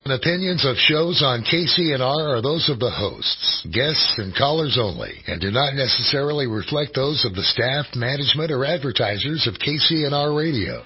Opinions of shows on KCNR are those of the hosts, guests, and callers only, and do not necessarily reflect those of the staff, management, or advertisers of KCNR Radio.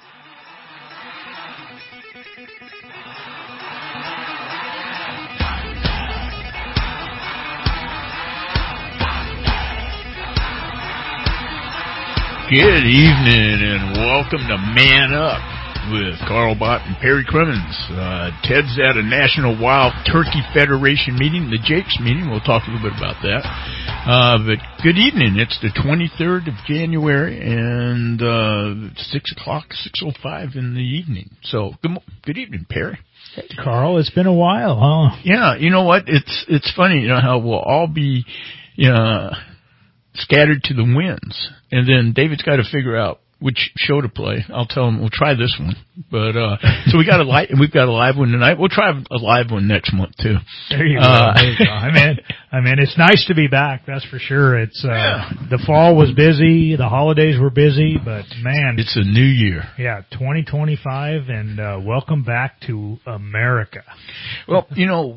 Good evening and welcome to Man Up with Carl Bott and Perry Crimmins. Ted's at a National Wild Turkey Federation meeting, the Jakes meeting. We'll talk a little bit about that. But good evening. It's the 23rd of January and 6 o'clock, 6:05 in the evening. So good evening, Perry. Hey, Carl, it's been a while, huh? Yeah, you know what? It's funny, you know, how we'll all be scattered to the winds, and then David's got to figure out which show to play. I'll tell him we'll try this one, but so we've got a live one tonight. We'll try a live one next month too. There you go. There you go. I mean, it's nice to be back. That's for sure. It's the fall was busy, the holidays were busy, but man, it's a new year. Yeah, 2025, and welcome back to America. Well, you know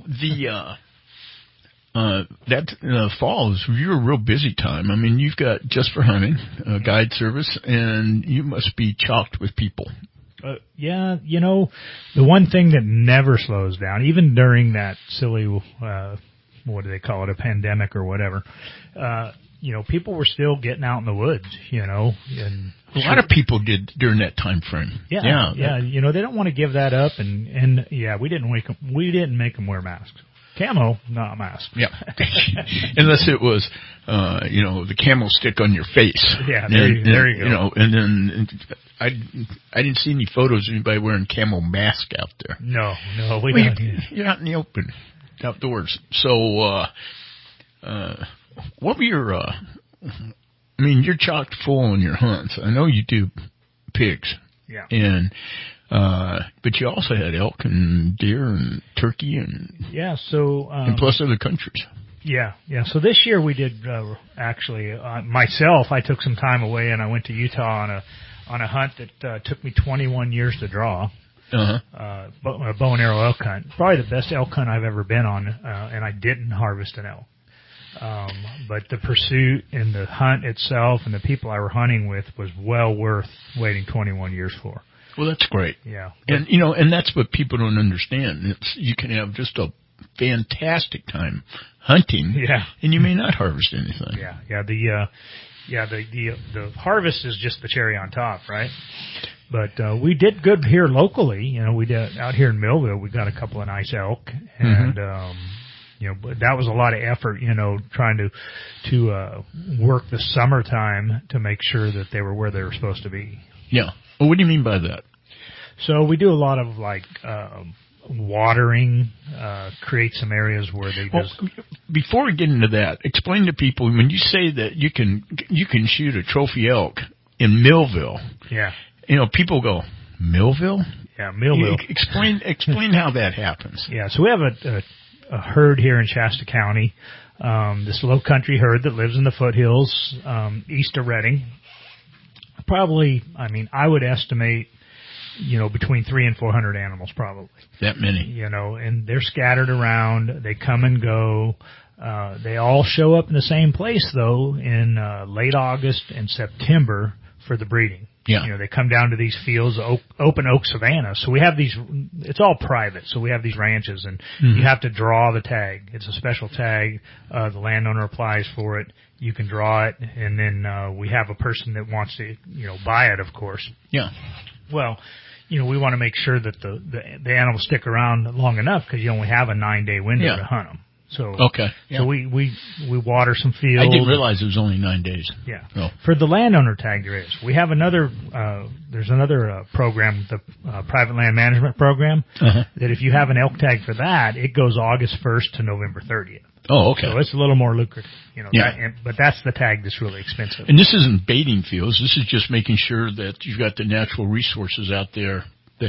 that fall is your real busy time. I mean, you've got Just for Hunting, guide service, and you must be chocked with people. Yeah, you know, the one thing that never slows down, even during that silly, what do they call it, a pandemic or whatever, you know, people were still getting out in the woods, you know. And a lot of people did during that time frame. Yeah. You know, they don't want to give that up, and yeah, we didn't make them wear masks. Camo, not a mask. Yeah. Unless it was, the camo stick on your face. Yeah, there you go. You know, and then I didn't see any photos of anybody wearing camo mask out there. No, you're out in the open, outdoors. So, what were your, you're chocked full on your hunts. I know you do pigs. Yeah. And, but you also had elk and deer and turkey and and plus other countries. Yeah. So this year we did myself. I took some time away and I went to Utah on a hunt that took me 21 years to draw. A bow and arrow elk hunt, probably the best elk hunt I've ever been on, and I didn't harvest an elk. But the pursuit and the hunt itself and the people I were hunting with was well worth waiting 21 years for. Well, that's great. Yeah. And, you know, and that's what people don't understand. You can have just a fantastic time hunting. Yeah. And you may not harvest anything. Yeah. The harvest is just the cherry on top, right? But, we did good here locally. You know, we did out here in Millville, we got a couple of nice elk and, but that was a lot of effort, you know, trying to work the summertime to make sure that they were where they were supposed to be. Yeah. Well, what do you mean by that? So we do a lot of watering, create some areas where they just. Before we get into that, explain to people when you say that you can shoot a trophy elk in Millville. Yeah. You know, people go, Millville? Yeah, Millville. Explain how that happens. Yeah. So we have a herd here in Shasta County, this low country herd that lives in the foothills, east of Redding. Probably, I would estimate, you know, between 300 and 400 animals probably. That many. You know, and they're scattered around. They come and go. They all show up in the same place, though, in late August and September for the breeding. Yeah. You know, they come down to these fields, open oak savanna. So we have these, it's all private. So we have these ranches and you have to draw the tag. It's a special tag. The landowner applies for it. You can draw it. And then, we have a person that wants to, you know, buy it, of course. Yeah. Well, you know, we want to make sure that the animals stick around long enough because you only have a 9-day window to hunt them. So okay. Yeah. So we water some fields. I didn't realize it was only 9 days. Yeah. Oh. For the landowner tag, there is. We have another. There's another program, the private land management program. That if you have an elk tag for that, it goes August 1st to November 30th. Oh, okay. So it's a little more lucrative, you know. Yeah. But that's the tag that's really expensive. And this isn't baiting fields. This is just making sure that you've got the natural resources out there that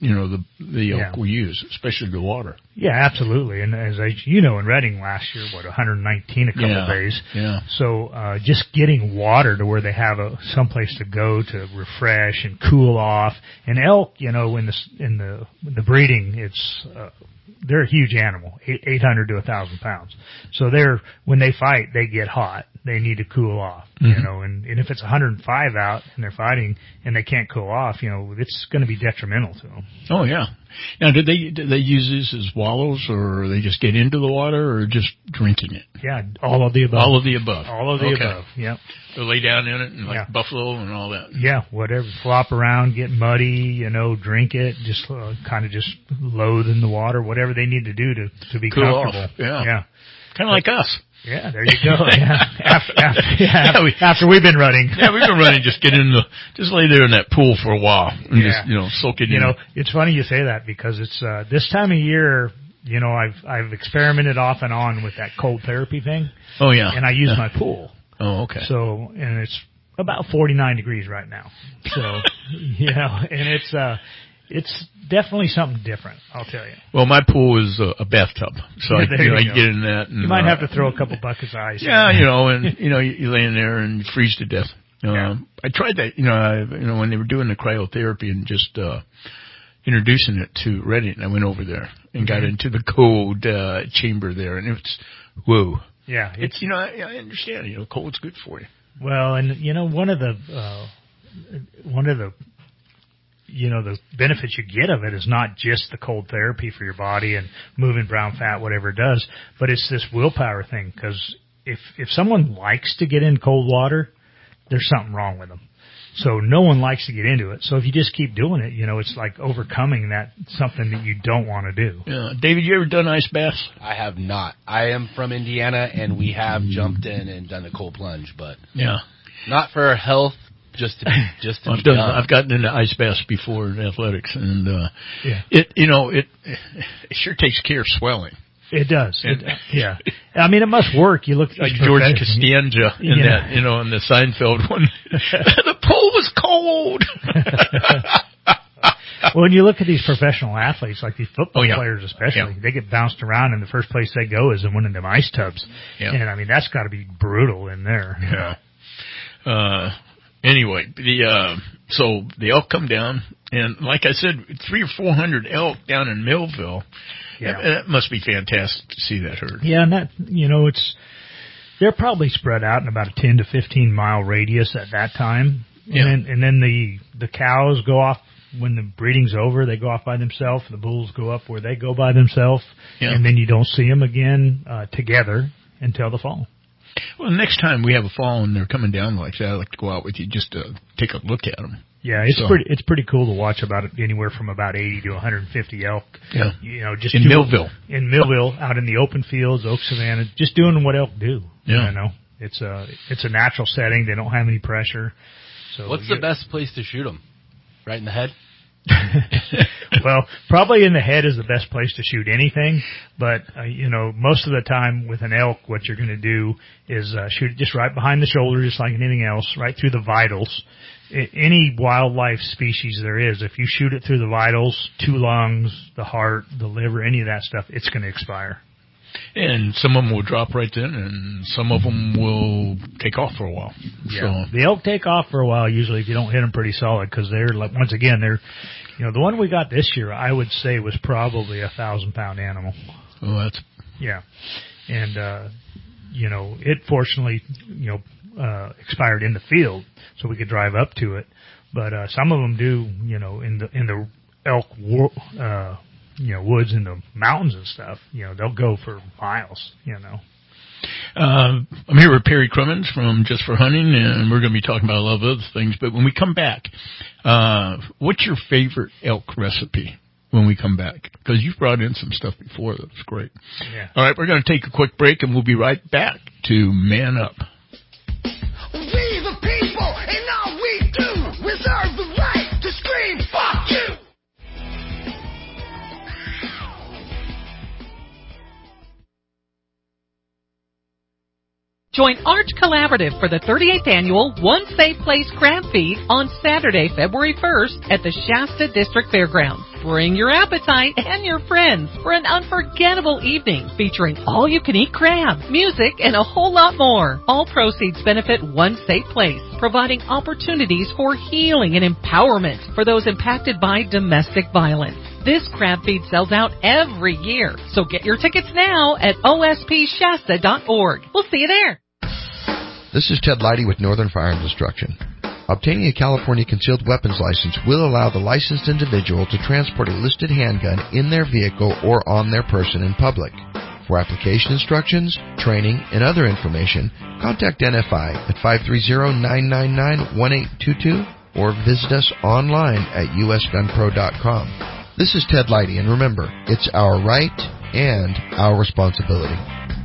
the elk will use, especially the water. Yeah, absolutely. And as in Redding last year, 119 a couple of days. Yeah. So just getting water to where they have someplace to go to refresh and cool off. And elk, in the breeding, it's they're a huge animal, 800 to 1,000 pounds. So when they fight, they get hot. They need to cool off, and if it's 105 out and they're fighting and they can't cool off, it's going to be detrimental to them. Oh yeah. Now, do they use these as wallows, or they just get into the water, or just drinking it? Yeah, all of the above. All of the above. All of the above. Yep. So lay down in it and buffalo and all that. Yeah, whatever. Flop around, get muddy, drink it, just kind of just loathe in the water, whatever they need to do to be cool comfortable. Off. Yeah. Kind of like us. Yeah, there you go. Yeah. After we've been running. Yeah, we've been running. Just just lay there in that pool for a while and just, soak it in. It's funny you say that because it's, this time of year, I've experimented off and on with that cold therapy thing. Oh yeah. And I use my pool. Oh, okay. So, and it's about 49 degrees right now. So, and it's definitely something different, I'll tell you. Well, my pool is a bathtub, so I get in that. And, you might have to throw a couple buckets of ice. Yeah, and you lay in there and you freeze to death. I tried that, when they were doing the cryotherapy and just introducing it to Redding. I went over there and got into the cold chamber there, and it's whoa. Yeah, it's I understand. Cold's good for you. Well, and one of the the benefits you get of it is not just the cold therapy for your body and moving brown fat, whatever it does, but it's this willpower thing. Because if someone likes to get in cold water, there's something wrong with them. So no one likes to get into it. So if you just keep doing it, it's like overcoming something that you don't want to do. Yeah. David, you ever done ice baths? I have not. I am from Indiana, and we have jumped in and done a cold plunge, but not for health. Just to I've gotten into ice baths before in athletics, and it sure takes care of swelling. It does. Yeah. I mean, it must work. You look like George Costanza in that, in the Seinfeld one. The pool was cold. Well, when you look at these professional athletes, like these football players especially, they get bounced around, and the first place they go is in one of them ice tubs. Yeah. And, I mean, that's got to be brutal in there. Yeah. Anyway, so the elk come down, and like I said, 300 or 400 elk down in Millville. Yeah. That must be fantastic to see that herd. Yeah, and that, they're probably spread out in about a 10 to 15 mile radius at that time. Yeah. And then the cows go off when the breeding's over. They go off by themselves. The bulls go up where they go by themselves. Yeah. And then you don't see them again together until the fall. Well, next time we have a fall and they're coming down like that, I'd like to go out with you just to take a look at them. Yeah, it's pretty cool to watch anywhere from about 80 to 150 elk. Yeah. Just in Millville. In Millville, out in the open fields, Oak Savannah, just doing what elk do. Yeah. It's a natural setting. They don't have any pressure. So what's the best place to shoot them? Right in the head? Well, probably in the head is the best place to shoot anything, but most of the time with an elk, what you're going to do is shoot it just right behind the shoulder, just like anything else, right through the vitals. Any wildlife species there is, if you shoot it through the vitals, 2 lungs, the heart, the liver, any of that stuff, it's going to expire. And some of them will drop right then, and some of them will take off for a while. Yeah. So the elk take off for a while usually if you don't hit them pretty solid, because they're like, once again, the one we got this year, I would say was probably a 1,000-pound animal. Oh, and it fortunately expired in the field, so we could drive up to it. But some of them do, in the elk woods in the mountains and stuff, they'll go for miles, I'm here with Perry Crimmins from Just for Hunting, and we're going to be talking about a lot of other things. But when we come back, what's your favorite elk recipe when we come back? Because you've brought in some stuff before. That's great. Yeah. All right, we're going to take a quick break, and we'll be right back to Man Up. We the people, and all we do, reserve the right to scream, fuck you! Join Arch Collaborative for the 38th annual One Safe Place Crab Feed on Saturday, February 1st at the Shasta District Fairgrounds. Bring your appetite and your friends for an unforgettable evening featuring all-you-can-eat crab, music, and a whole lot more. All proceeds benefit one safe place, providing opportunities for healing and empowerment for those impacted by domestic violence. This crab feed sells out every year, so get your tickets now at ospshasta.org. We'll see you there. This is Ted Leidy with Northern Firearms Instruction. Obtaining a California concealed weapons license will allow the licensed individual to transport a listed handgun in their vehicle or on their person in public. For application instructions, training, and other information, contact NFI at 530-999-1822 or visit us online at usgunpro.com. This is Ted Leidy, and remember, it's our right and our responsibility.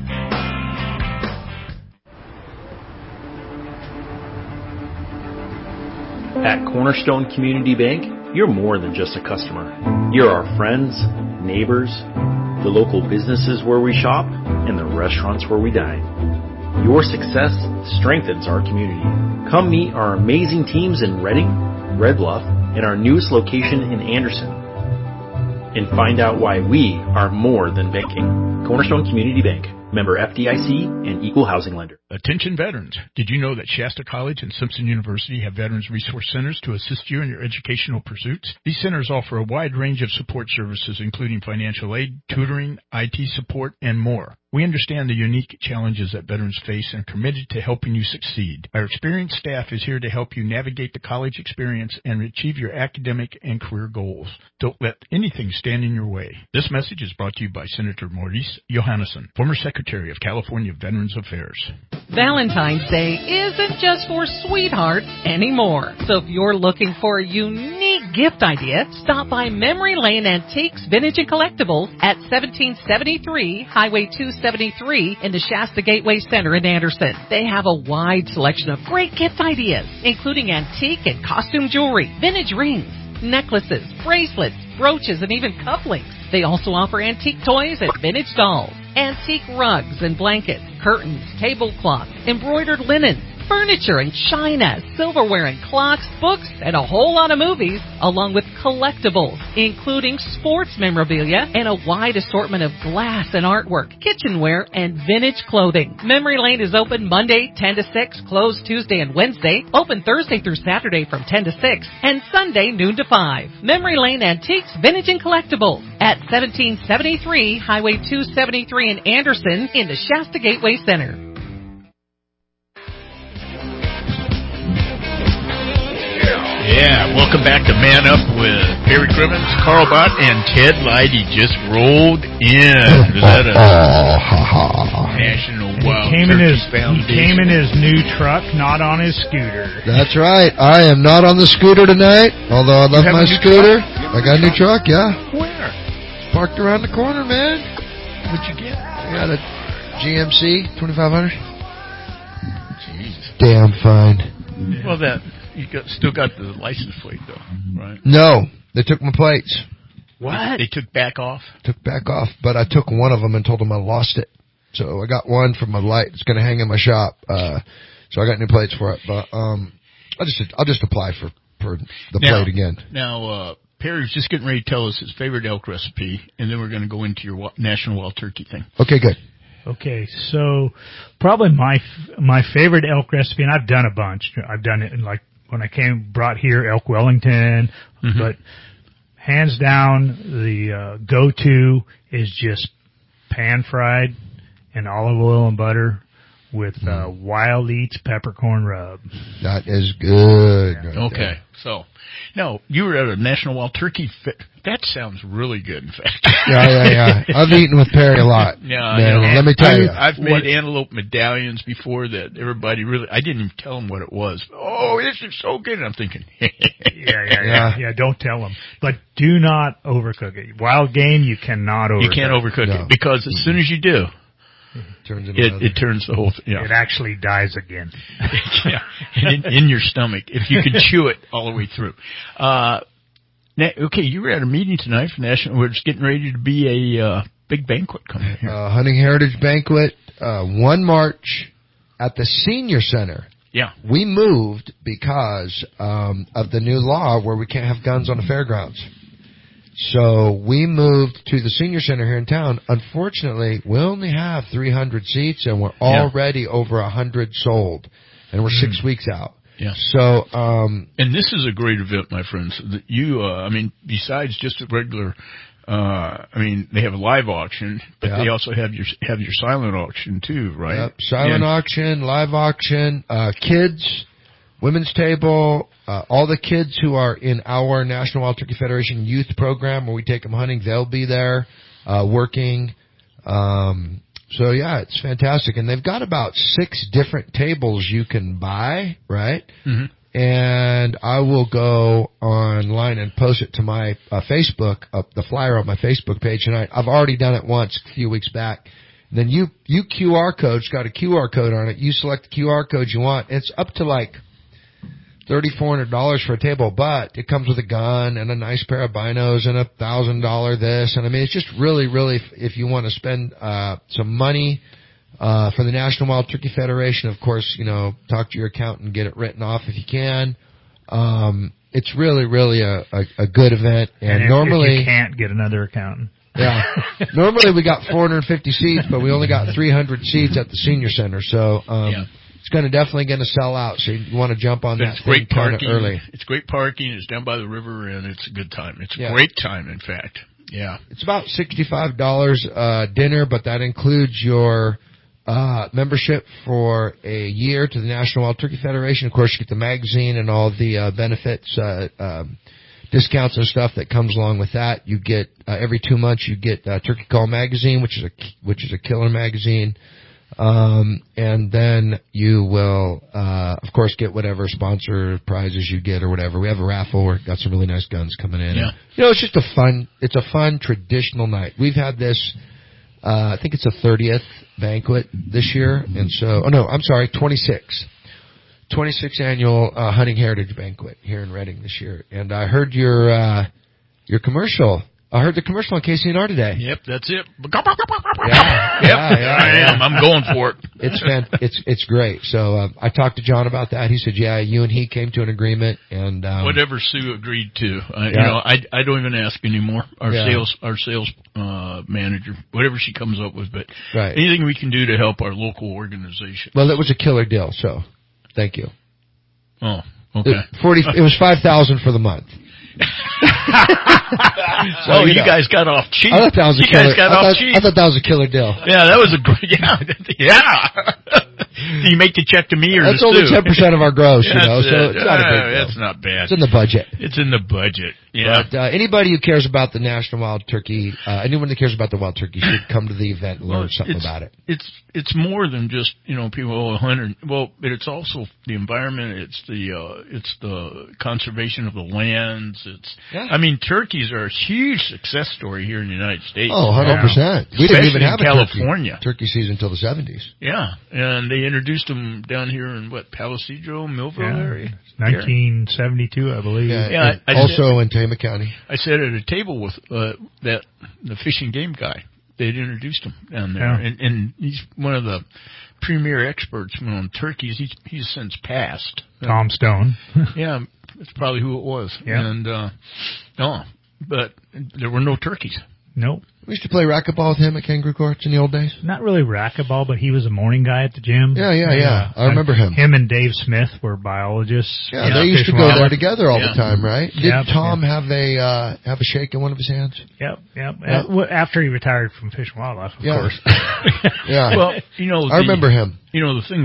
At Cornerstone Community Bank, you're more than just a customer. You're our friends, neighbors, the local businesses where we shop, and the restaurants where we dine. Your success strengthens our community. Come meet our amazing teams in Redding, Red Bluff, and our newest location in Anderson. And find out why we are more than banking. Cornerstone Community Bank. Member FDIC and Equal Housing Lender. Attention veterans. Did you know that Shasta College and Simpson University have Veterans Resource Centers to assist you in your educational pursuits? These centers offer a wide range of support services, including financial aid, tutoring, IT support, and more. We understand the unique challenges that veterans face and are committed to helping you succeed. Our experienced staff is here to help you navigate the college experience and achieve your academic and career goals. Don't let anything stand in your way. This message is brought to you by Senator Maurice Johannesson, former Secretary of California Veterans Affairs. Valentine's Day isn't just for sweethearts anymore. So if you're looking for a unique gift idea, stop by Memory Lane Antiques, Vintage and Collectibles at 1773 Highway 273 in the Shasta Gateway Center in Anderson. They have a wide selection of great gift ideas, including antique and costume jewelry, vintage rings, necklaces, bracelets, brooches, and even cufflinks. They also offer antique toys and vintage dolls, antique rugs and blankets, curtains, tablecloths, embroidered linen, furniture and china, silverware and clocks, books, and a whole lot of movies, along with collectibles, including sports memorabilia and a wide assortment of glass and artwork, kitchenware, and vintage clothing. Memory Lane is open Monday 10 to 6, closed Tuesday and Wednesday, open Thursday through Saturday from 10 to 6, and Sunday noon to 5. Memory Lane Antiques, Vintage and Collectibles at 1773 Highway 273 in Anderson in the Shasta Gateway Center. Yeah, welcome back to Man Up with Perry Crimmins, Carl Bott, and Ted Leidy just rolled in. Is that a National Wild Turkey Foundation? He came in his new truck, not on his scooter. That's right. I am not on the scooter tonight, although I love my scooter. I got a new truck, yeah. Where? It's parked around the corner, man. What'd you get? I got a GMC 2500. Jeez. Damn fine. Well, you still got the license plate, though, right? No, they took my plates. What? They took back off? Took back off, but I took one of them and told them I lost it. So I got one from my light. It's going to hang in my shop. So I got new plates for it. But I'll just apply for the plate again. Now, Perry's just getting ready to tell us his favorite elk recipe, and then we're going to go into your National Wild Turkey thing. Okay, good. Okay, so probably my favorite elk recipe, and I've done a bunch. I've done it in, like, when I brought here, Elk Wellington, but hands down, the go-to is just pan-fried in olive oil and butter with Wild Eats peppercorn rub. That is good. Yeah. Okay, so now you were at a National Wild Turkey. That sounds really good, in fact. Yeah. I've eaten with Perry a lot. Yeah, let me tell you. I've made antelope medallions before that everybody really. I didn't even tell them what it was. Oh, this is so good. And I'm thinking, yeah. Don't tell them, but do not overcook it. Wild game, you cannot overcook. You can't overcook it because as soon as you do. It turns the whole thing. Yeah. It actually dies again. in your stomach if you can chew it all the way through. Okay, you were at a meeting tonight for National. We're just getting ready to be a big banquet coming here. Hunting Heritage Banquet, 1 March at the Senior Center. Yeah. We moved because of the new law where we can't have guns on the fairgrounds. So we moved to the senior center here in town. Unfortunately, we only have 300 seats, and we're already over 100 sold, and we're 6 weeks out. Yeah. So, and this is a great event, my friends. That you, I mean, besides just a regular, I mean, they have a live auction, but they also have your silent auction too, right? Yep. Silent auction, live auction, kids, women's table, all the kids who are in our National Wild Turkey Federation youth program where we take them hunting, they'll be there, working. So yeah, it's fantastic. And they've got about 6 different tables you can buy, right? Mm-hmm. And I will go online and post it to my Facebook, the flyer on my Facebook page. And I've already done it once a few weeks back. And then you QR code, it's got a QR code on it. You select the QR code you want. It's up to like $3,400 for a table, but it comes with a gun and a nice pair of binos and $1,000 this. And I mean, it's just really, if you want to spend some money for the National Wild Turkey Federation, of course, talk to your accountant and get it written off if you can. It's really a good event. And normally, if you can't get another accountant. Yeah. Normally we got 450 seats, but we only got 300 seats at the senior center. So, it's definitely going to sell out. So you want to jump on that thing kind of early. It's great parking. It's down by the river, and it's a good time. It's a great time, in fact. Yeah. It's about $65 dinner, but that includes your membership for a year to the National Wild Turkey Federation. Of course, you get the magazine and all the benefits, discounts and stuff that comes along with that. You get every 2 months you get Turkey Call magazine, which is a killer magazine. And then you will, of course, get whatever sponsor prizes you get or whatever. We have a raffle. We've got some really nice guns coming in. Yeah. And, it's just a fun traditional night. We've had this, I think it's a 30th banquet this year. And so, 26th annual, hunting heritage banquet here in Reading this year. And I heard your commercial. I heard the commercial on KCNR today. Yep, that's it. Yeah, I am. I'm going for it. It's great. So I talked to John about that. He said, you and he came to an agreement, and whatever Sue agreed to. I don't even ask anymore. Our sales manager, whatever she comes up with, but anything we can do to help our local organization. Well, it was a killer deal. So thank you. Oh, okay. It was $5,000 for the month. So you guys got off cheap. I thought that was I thought that was a killer deal. Yeah, that was a great. Yeah. Do you make the check to me or that's to only Stu? 10% of our gross, so it's not a big deal. That's not bad. It's in the budget. It's in the budget. Yeah. But anybody who cares about the National Wild Turkey, anyone that cares about the wild turkey should come to the event and learn something about it. It's more than just people hunting. Well, but it's also the environment. It's the conservation of the lands. I mean, turkeys are a huge success story here in the United States. Oh, 100%. We didn't even have a California turkey season until the 70s. Yeah, and they introduced them down here in Palisadro, Millville area. 1972, I believe. Yeah, also in Tama County. I sat at a table with the Fish and Game guy. They'd introduced him down there, and he's one of the premier experts on turkeys. He's since passed. Tom Stone. Yeah, that's probably who it was. Yeah. And but there were no turkeys. Nope. We used to play racquetball with him at Kangaroo Courts in the old days. Not really racquetball, but he was a morning guy at the gym. Yeah. I remember him. Him and Dave Smith were biologists. Yeah, they used to go there together all the time, right? Did Tom have a shake in one of his hands? Yep. After he retired from Fish and Wildlife, of course. Yeah. Well, I remember him. The thing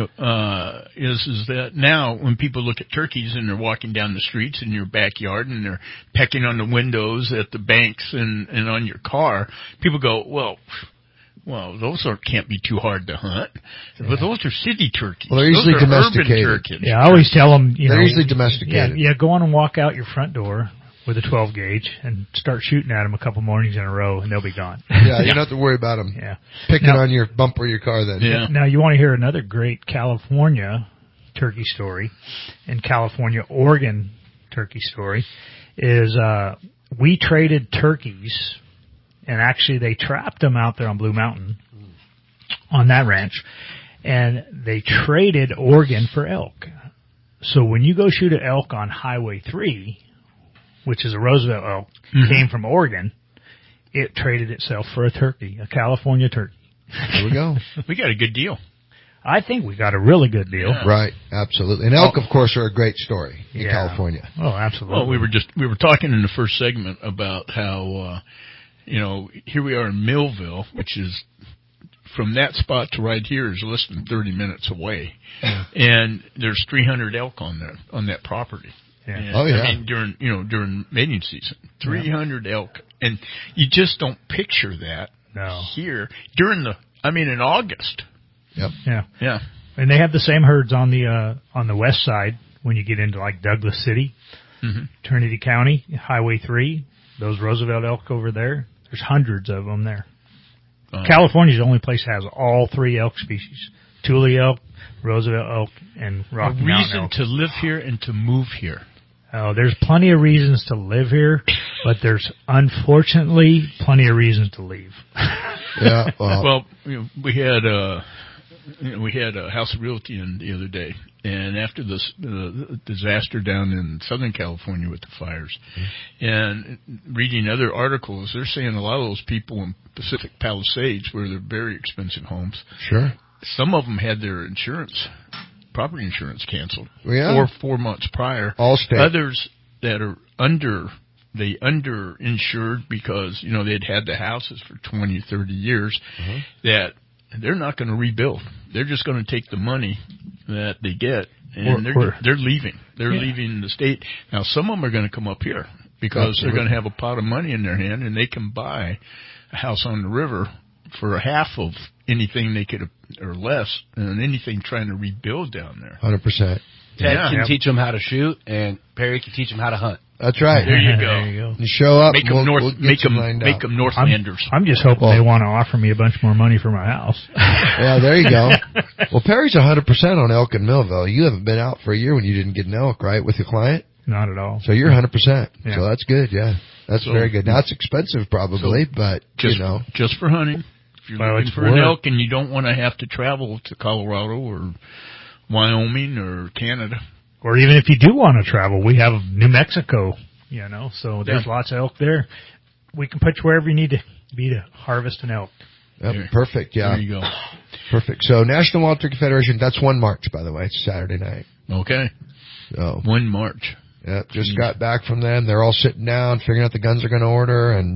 is that now when people look at turkeys and they're walking down the streets in your backyard and they're pecking on the windows at the banks and on your car, people go, well, those can't be too hard to hunt. But those are city turkeys. Well, they're usually domesticated. Urban turkeys. Yeah, I always tell them, they're usually domesticated. Yeah, go on and walk out your front door with a 12 gauge and start shooting at them a couple mornings in a row, and they'll be gone. Yeah, you don't have to worry about them. Yeah, picking on your bumper of your car then. Yeah. Now you want to hear another great California turkey story, and California-Oregon turkey story is we traded turkeys, and actually they trapped them out there on Blue Mountain on that ranch, and they traded Oregon for elk. So when you go shoot an elk on Highway 3, which is a Roosevelt elk, came from Oregon, it traded itself for a turkey, a California turkey. There we go. We got a good deal. I think we got a really good deal. Yeah. Right, absolutely. And elk, of course, are a great story in California. Oh, absolutely. Well, we were talking in the first segment about how, here we are in Millville, which is from that spot to right here is less than 30 minutes away, and there's 300 elk on that property. Yeah. And, Oh, yeah. I mean, during mating season, 300 elk, and you just don't picture that here in August. Yep. Yeah. Yeah. And they have the same herds on the west side when you get into like Douglas City, Trinity County, Highway 3, those Roosevelt elk over there. There's hundreds of them there. California's the only place that has all three elk species: Tule elk, Roosevelt elk, and Rocky Mountain elk. A reason to live here and to move here. Oh, there's plenty of reasons to live here, but there's unfortunately plenty of reasons to leave. Yeah. Well, we had a House of Realty in the other day, and after the disaster down in Southern California with the fires, and reading other articles, they're saying a lot of those people in Pacific Palisades, where they're very expensive homes, sure. Some of them had their property insurance canceled 4 months prior. Allstate. Others that are underinsured because, they'd had the houses for 20 or 30 years, that they're not going to rebuild. They're just going to take the money that they get, and they're leaving. They're leaving the state. Now, some of them are going to come up here because they're going to have a pot of money in their hand, and they can buy a house on the river for half of anything they could, or less, than anything trying to rebuild down there. 100%. Ted can teach them how to shoot, and Perry can teach them how to hunt. That's right. There you go. You show up. Make them Northlanders. I'm just hoping they want to offer me a bunch more money for my house. Yeah, there you go. Well, Perry's 100% on elk in Millville. You haven't been out for a year when you didn't get an elk, right, with your client? Not at all. So you're 100%. Yeah. So that's good. Yeah, that's very good. Now it's expensive probably, but just for hunting. If you're looking for an elk and you don't want to have to travel to Colorado or Wyoming or Canada. Or even if you do want to travel, we have New Mexico, so there's lots of elk there. We can put you wherever you need to be to harvest an elk. Yep, perfect, yeah. There you go. Perfect. So National Wild Turkey Federation, that's 1 March, by the way. It's Saturday night. Okay. So 1 March. Yep, just got back from them. They're all sitting down, figuring out the guns they're going to order and,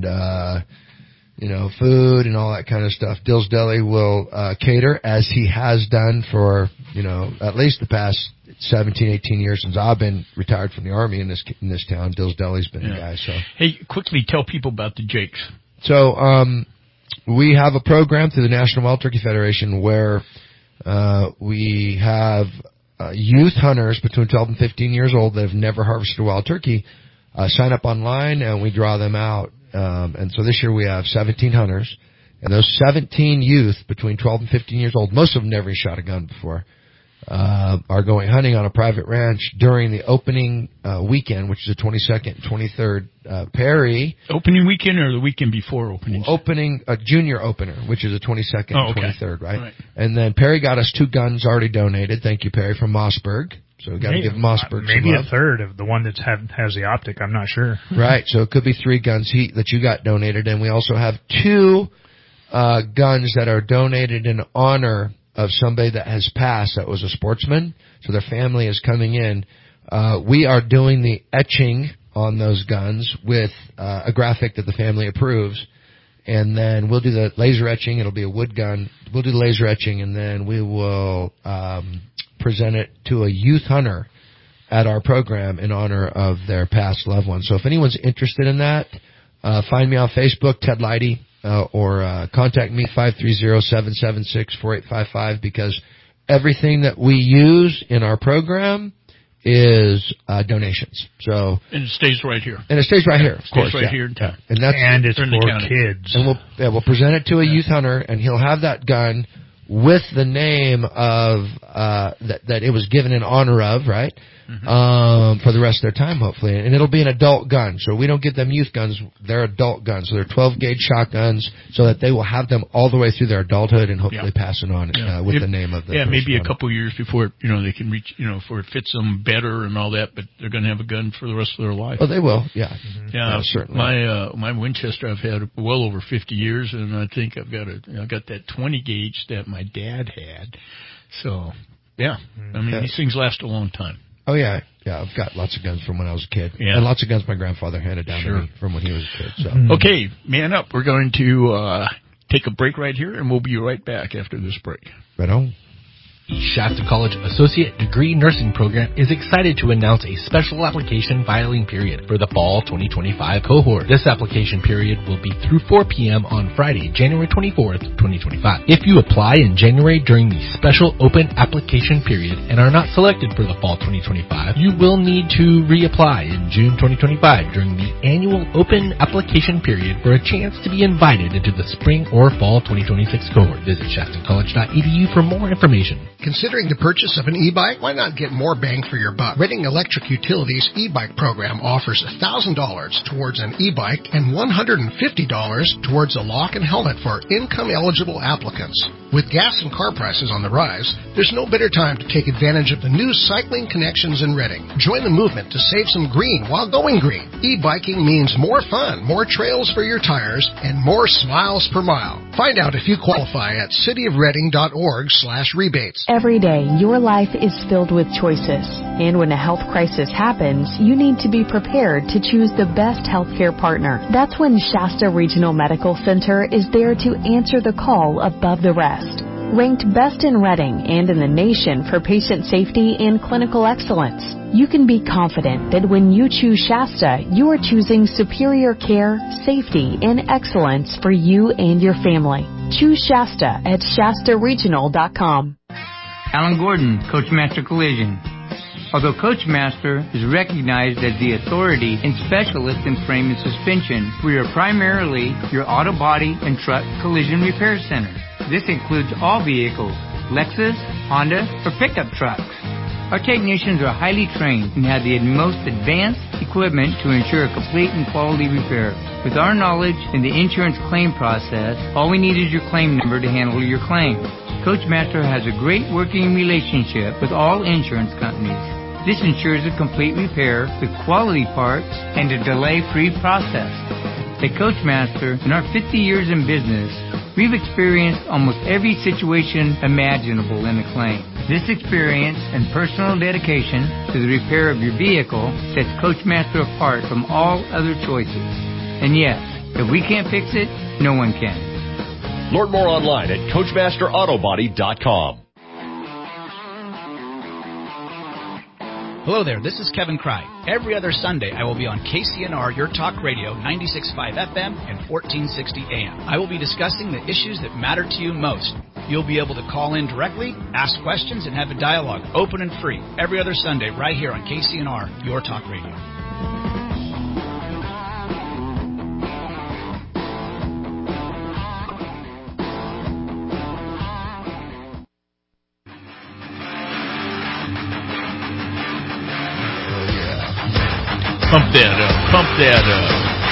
food and all that kind of stuff. Dill's Deli will cater, as he has done for, at least the past 17, 18 years since I've been retired from the Army in this town. Dill's Deli's been the guy. So hey, quickly tell people about the Jakes. So we have a program through the National Wild Turkey Federation where we have youth hunters between 12 and 15 years old that have never harvested a wild turkey sign up online, and we draw them out. And so this year we have 17 hunters, and those 17 youth between 12 and 15 years old, most of them never shot a gun before, are going hunting on a private ranch during the opening weekend, which is the 22nd and 23rd. Perry. Opening weekend or the weekend before opening? Opening, junior opener, which is the 22nd and 23rd, right? Right? And then Perry got us 2 guns already donated. Thank you, Perry, from Mossberg. So we got to give Mossberg maybe some love. a third of the one that has the optic. I'm not sure. Right. So it could be 3 guns that you got donated, and we also have 2 guns that are donated in honor of somebody that has passed that was a sportsman. So their family is coming in. We are doing the etching on those guns with a graphic that the family approves. And then we'll do the laser etching. It'll be a wood gun. We'll do the laser etching, and then we will present it to a youth hunter at our program in honor of their past loved ones. So if anyone's interested in that, find me on Facebook, Ted Leidy, or contact me, 530-776-4855, because everything that we use in our program is donations. So and it stays right here. And it stays right here, of course. Stays right here in town. And it's for kids. And we'll present it to a youth hunter, and he'll have that gun with the name of that it was given in honor of, right? for the rest of their time, hopefully. And it'll be an adult gun. So we don't get them youth guns. They're adult guns. So they're 12-gauge shotguns so that they will have them all the way through their adulthood and hopefully pass it on with the name of the person. Maybe a couple years before, they can reach, before it fits them better and all that, but they're going to have a gun for the rest of their life. Oh, they will, yeah. Yeah, certainly. My Winchester I've had well over 50 years, and I think I got that 20-gauge that my dad had. So, yeah. I mean, these things last a long time. Oh, yeah. Yeah, I've got lots of guns from when I was a kid. Yeah. And lots of guns my grandfather handed down to me from when he was a kid. So. Okay, man up. We're going to take a break right here, and we'll be right back after this break. Right on. Shasta College Associate Degree Nursing Program is excited to announce a special application filing period for the fall 2025 cohort. This application period will be through 4 p.m. on Friday, January 24th, 2025. If you apply in January during the special open application period and are not selected for the fall 2025, you will need to reapply in June 2025 during the annual open application period for a chance to be invited into the spring or fall 2026 cohort. Visit shastacollege.edu for more information. Considering the purchase of an e-bike? Why not get more bang for your buck? Redding Electric Utilities e-bike program offers $1,000 towards an e-bike and $150 towards a lock and helmet for income-eligible applicants. With gas and car prices on the rise, there's no better time to take advantage of the new cycling connections in Redding. Join the movement to save some green while going green. E-biking means more fun, more trails for your tires, and more smiles per mile. Find out if you qualify at cityofredding.org/rebates. Every day, your life is filled with choices. And when a health crisis happens, you need to be prepared to choose the best healthcare partner. That's when Shasta Regional Medical Center is there to answer the call above the rest. Ranked best in Redding and in the nation for patient safety and clinical excellence, you can be confident that when you choose Shasta, you are choosing superior care, safety, and excellence for you and your family. Choose Shasta at shastaregional.com. Alan Gordon, Coachmaster Collision. Although Coachmaster is recognized as the authority and specialist in frame and suspension, we are primarily your auto body and truck collision repair center. This includes all vehicles, Lexus, Honda, or pickup trucks. Our technicians are highly trained and have the most advanced equipment to ensure a complete and quality repair. With our knowledge in the insurance claim process, all we need is your claim number to handle your claim. Coachmaster has a great working relationship with all insurance companies. This ensures a complete repair with quality parts and a delay-free process. At Coachmaster, in our 50 years in business, we've experienced almost every situation imaginable in a claim. This experience and personal dedication to the repair of your vehicle sets Coachmaster apart from all other choices. And yes, if we can't fix it, no one can. Learn more online at CoachmasterAutobody.com. Hello there, this is Kevin Cry. Every other Sunday, I will be on KCNR, Your Talk Radio, 96.5 FM and 1460 AM. I will be discussing the issues that matter to you most. You'll be able to call in directly, ask questions, and have a dialogue, open and free, every other Sunday right here on KCNR, Your Talk Radio. Pump that up.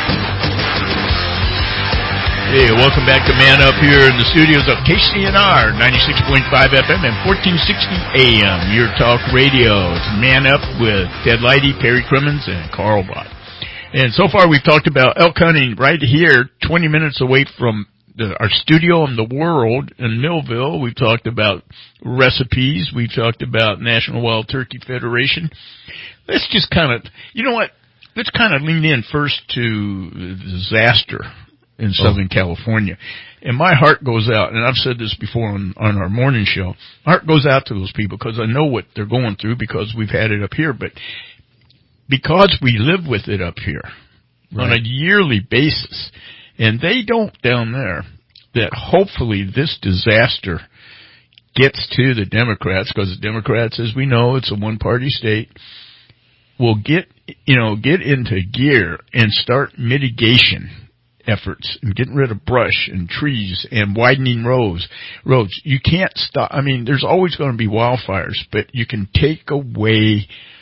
Hey, welcome back to Man Up here in the studios of KCNR, 96.5 FM and 1460 AM, Your Talk Radio. It's Man Up with Ted Leidy, Perry Crimmins, and Carl Bott. And so far we've talked about elk hunting right here, 20 minutes away from our studio in the world in Millville. We've talked about recipes. We've talked about National Wild Turkey Federation. Let's just kind of, let's kind of lean in first to the disaster in Southern California. And my heart goes out, and I've said this before on our morning show, my heart goes out to those people because I know what they're going through because we've had it up here, but because we live with it up here on a yearly basis, and they don't down there, that hopefully this disaster gets to the Democrats, because the Democrats, as we know, it's a one-party state, will get into gear and start mitigation efforts and getting rid of brush and trees and widening roads. You can't stop. I mean, there's always going to be wildfires, but you can take away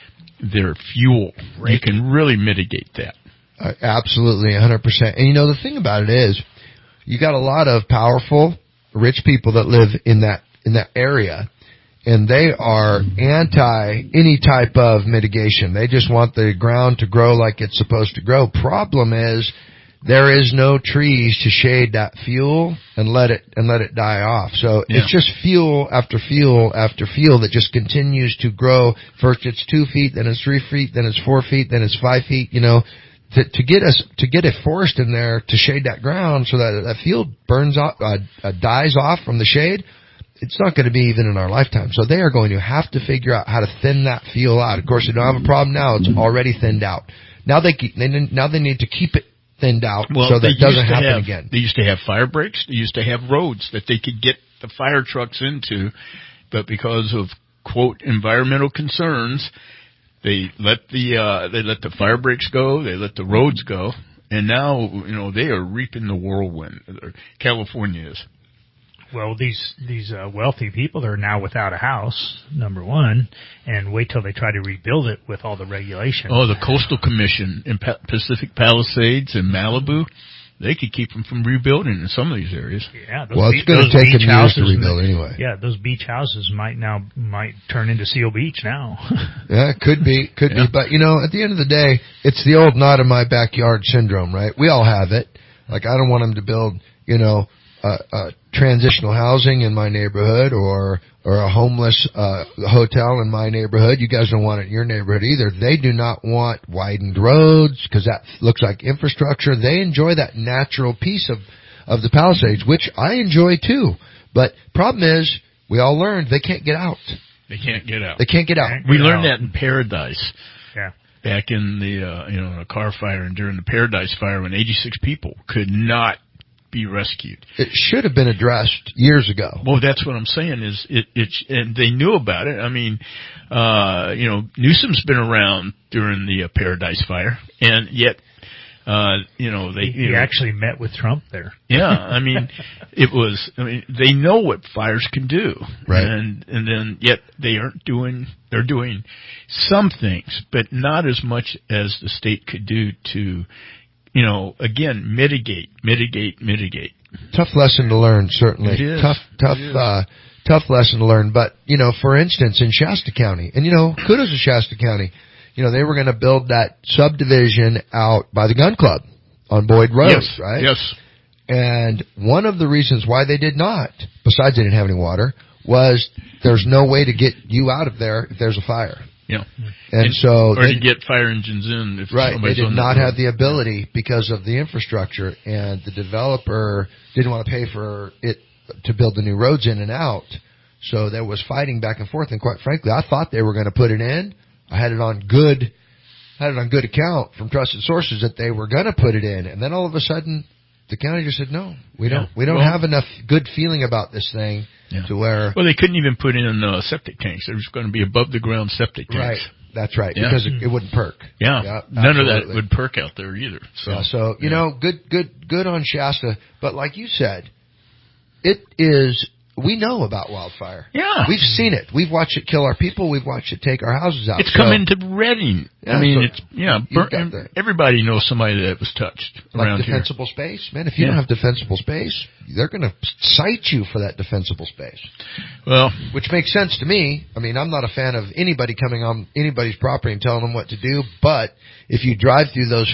their fuel. You can really mitigate that. Absolutely, 100%. And the thing about it is, you got a lot of powerful, rich people that live in that area, and they are anti any type of mitigation. They just want the ground to grow like it's supposed to grow. Problem is, there is no trees to shade that fuel and let it die off. So it's just fuel after fuel after fuel that just continues to grow. First it's 2 feet, then it's 3 feet, then it's 4 feet, then it's 5 feet, to get a forest in there to shade that ground so that fuel burns off, dies off from the shade. It's not going to be even in our lifetime. So they are going to have to figure out how to thin that fuel out. Of course, they don't have a problem now. It's already thinned out. Now they need to keep it thinned out so that it doesn't happen again. They used to have fire breaks. They used to have roads that they could get the fire trucks into, but because of quote environmental concerns, they let the fire breaks go. They let the roads go, and now they are reaping the whirlwind. California is. Well, these wealthy people are now without a house, number one, and wait till they try to rebuild it with all the regulations. Oh, the Coastal Commission in Pacific Palisades and Malibu, they could keep them from rebuilding in some of these areas. Yeah, it's going to take them years to rebuild anyway. Yeah, those beach houses might turn into Seal Beach now. Yeah, it could be. But, at the end of the day, it's the old not in my backyard syndrome, right? We all have it. Like, I don't want them to build, transitional housing in my neighborhood or a homeless hotel in my neighborhood. You guys don't want it in your neighborhood either. They do not want widened roads because that looks like infrastructure. They enjoy that natural piece of the Palisades, which I enjoy too. But problem is, we all learned they can't get out. They can't get out. We learned that in Paradise. Yeah. Back in the a car fire and during the Paradise fire when 86 people could not be rescued. It should have been addressed years ago. Well, that's what I'm saying is and they knew about it. I mean, Newsom's been around during the Paradise fire, and yet, he actually met with Trump there. Yeah, I mean, they know what fires can do, right? And then yet they're doing some things, but not as much as the state could do to. Again, mitigate. Tough lesson to learn, certainly. It is. Tough lesson to learn. But, for instance, in Shasta County, and, kudos to Shasta County, they were going to build that subdivision out by the gun club on Boyd Road, right? Yes. And one of the reasons why they did not, besides they didn't have any water, was there's no way to get you out of there if there's a fire. Yeah. And so to get fire engines in. If they did not have the ability because of the infrastructure, and the developer didn't want to pay for it to build the new roads in and out. So there was fighting back and forth, and quite frankly, I thought they were going to put it in. I had it on good account from trusted sources that they were going to put it in, and then all of a sudden the county just said no. We don't have enough good feeling about this thing. Yeah. To where they couldn't even put in septic tanks. There was going to be above the ground septic tanks. Right, that's right, because it wouldn't perk. Yeah, none of that would perk out there either. So, good on Shasta. But like you said, it is. We know about wildfire. Yeah, we've seen it. We've watched it kill our people. We've watched it take our houses out. It's come into Redding. Yeah, I mean, everybody knows somebody that was touched around like defensible space, man. If you don't have defensible space, they're going to cite you for that defensible space. Well, which makes sense to me. I mean, I'm not a fan of anybody coming on anybody's property and telling them what to do. But if you drive through those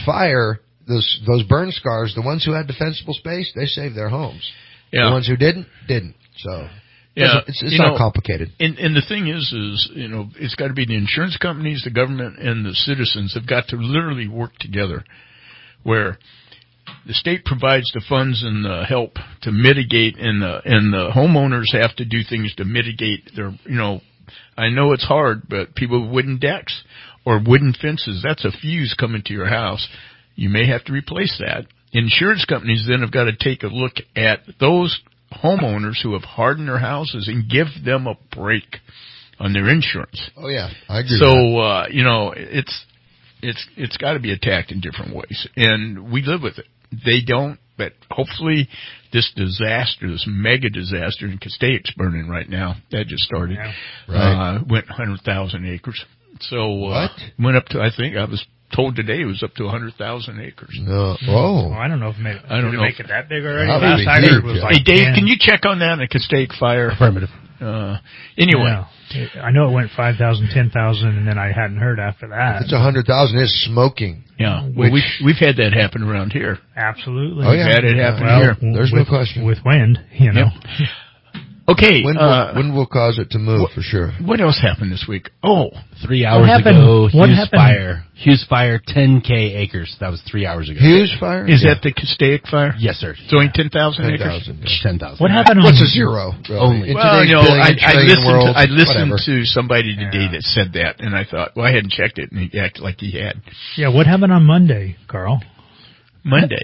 burn scars, the ones who had defensible space, they saved their homes. Yeah. The ones who didn't. So it's not complicated. And the thing is it's got to be the insurance companies, the government, and the citizens have got to literally work together, where the state provides the funds and the help to mitigate, and the homeowners have to do things to mitigate their. I know it's hard, but people with wooden decks or wooden fences, that's a fuse coming to your house. You may have to replace that. Insurance companies then have got to take a look at those homeowners who have hardened their houses and give them a break on their insurance. Oh yeah, I agree. So it's got to be attacked in different ways, and we live with it. They don't, but hopefully this mega disaster in Castaic's burning right now. That just started. Yeah. Right. Went 100,000 acres. So What? Went up to, I think I was told today it was up to 100,000 acres. No. Whoa. Well, I don't know if it made, I don't know make it that big already. That would Last be I heard huge, was yeah. like Hey, Dave, 10. can you check on that at Castaic Fire? Affirmative. Anyway. Yeah. I know it went 5,000, 10,000, and then I hadn't heard after that. It's 100,000. It's smoking. Yeah. Well, we've had that happen around here. Absolutely. Oh, yeah. We've had it happen Well, here. There's no question. With wind, you know. Yep. Okay. Wind will cause it to move for sure. What else happened this week? Oh, 3 hours ago, Hughes Fire. Hughes Fire, 10K acres. That was 3 hours ago. Hughes Fire? Is that the Castaic Fire? Yes, sir. It's only 10,000 acres? 10,000. What happened What's on a zero? Really? Only. In Well, today's no, billion, trillion world, I listened whatever. to somebody today that said that, and I thought, well, I hadn't checked it, and he acted like he had. Yeah, what happened on Monday, Carl? Monday.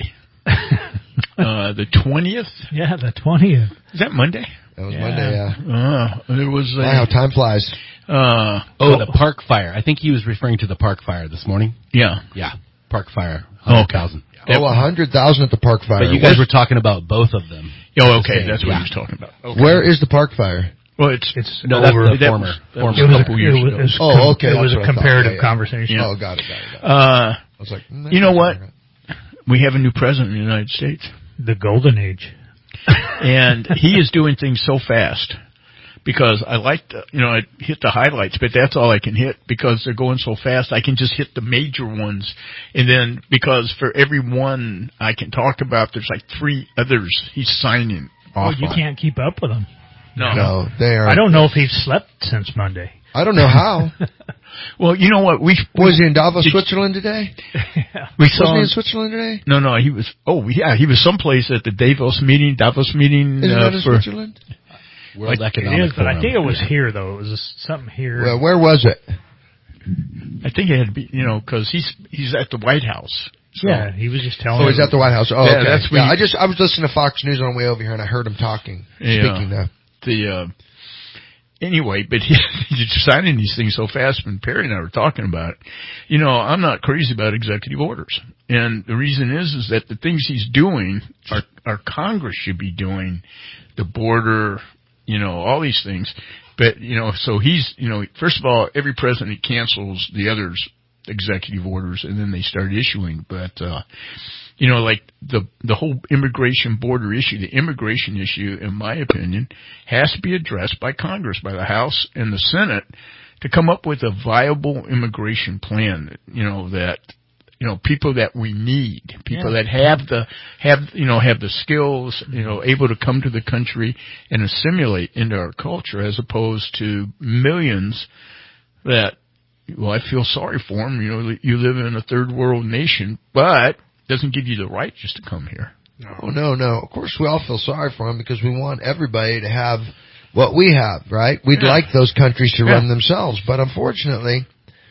The 20th? Yeah, the 20th. Is that Monday? That was Monday, yeah. There was Wow, time flies. The Park Fire. I think he was referring to the Park Fire this morning. Yeah. Yeah, Park Fire, Okay. 100,000. Oh, 100,000 at the Park Fire. But you guys were talking about both of them. Oh, okay, that's what he was talking about. Okay. Where is the Park Fire? Well, it's no, that's over, the former. That was a couple years ago. Okay. It was that's what a I thought. comparative Yeah. conversation. Oh, got it. I was like, you know what? We have a new president in the United States. The golden age. And he is doing things so fast because I like to, I hit the highlights, but that's all I can hit because they're going so fast. I can just hit the major ones. And then because for every one I can talk about, there's like 3 others he's signing off you on. can't keep up with them. No, they are. I don't know if he's slept since Monday. I don't know how. Well, you know what? Was he in Davos, Switzerland today? We saw Wasn't he him in Switzerland today? No, he was. Oh, yeah, he was someplace at the Davos meeting. Isn't that in Switzerland? World It Economic is, but I Forum. think it was here though. It was something here. Well, where was it? I think it had to be, because he's at the White House. So. Yeah, he was just telling. Oh, he's at the White House. Oh, Yeah, okay. that's Yeah, when I was listening to Fox News on the way over here, and I heard him talking. Speaking of. Anyway, but he's signing these things so fast. When Perry and I were talking about it, I'm not crazy about executive orders, and the reason is that the things he's doing, our Congress should be doing, the border, all these things. But so he's, first of all, every president cancels the others' executive orders, and then they start issuing. But like the whole immigration border issue, the immigration issue, in my opinion, has to be addressed by Congress, by the House and the Senate, to come up with a viable immigration plan. That people that we need, people that have the skills, able to come to the country and assimilate into our culture, as opposed to millions that. Well, I feel sorry for them. You live in a third world nation, but doesn't give you the right just to come here. No. Of course, we all feel sorry for them because we want everybody to have what we have, right? We'd like those countries to run themselves, but unfortunately,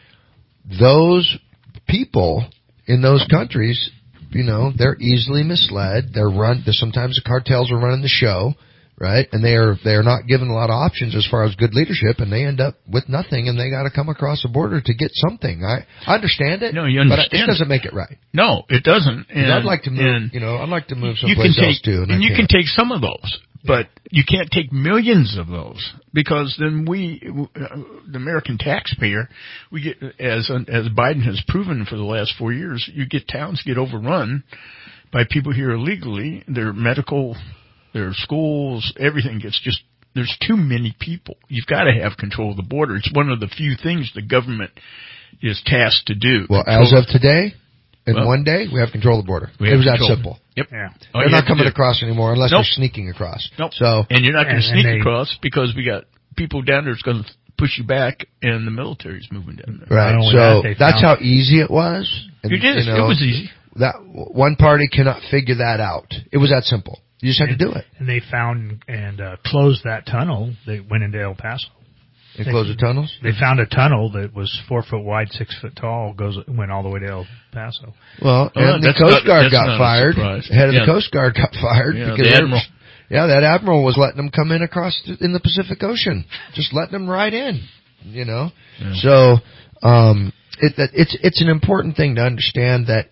those people in those countries, they're easily misled. Sometimes the cartels are running the show. Right? And they are not given a lot of options as far as good leadership, and they end up with nothing, and they got to come across the border to get something. I understand it. No, you understand. But it doesn't make it right. No, it doesn't. And I'd like to move. I'd like to move someplace else too. And you can take some of those, but you can't take millions of those, because then the American taxpayer, we get, as Biden has proven for the last 4 years, towns get overrun by people here illegally. Their medical. Their schools, everything there's too many people. You've got to have control of the border. It's one of the few things the government is tasked to do. Well, as of today, one day, we have control of the border. It was that simple. Yep. Yeah. They're not coming across anymore unless they're sneaking across. Nope. So, and you're not going to sneak across because we got people down there that's going to push you back, and the military's moving down there. Right. So that's how easy it was. And, it was easy. That one party cannot figure that out. It was that simple. You just had to do it. And they found and closed that tunnel that went into El Paso. They closed the tunnels? They found a tunnel that was 4 foot wide, 6 foot tall, went all the way to El Paso. Well, and the Coast Guard got fired. The head of the Coast Guard got fired because the Admiral. That Admiral was letting them come in across in the Pacific Ocean, just letting them right in. So it's an important thing to understand that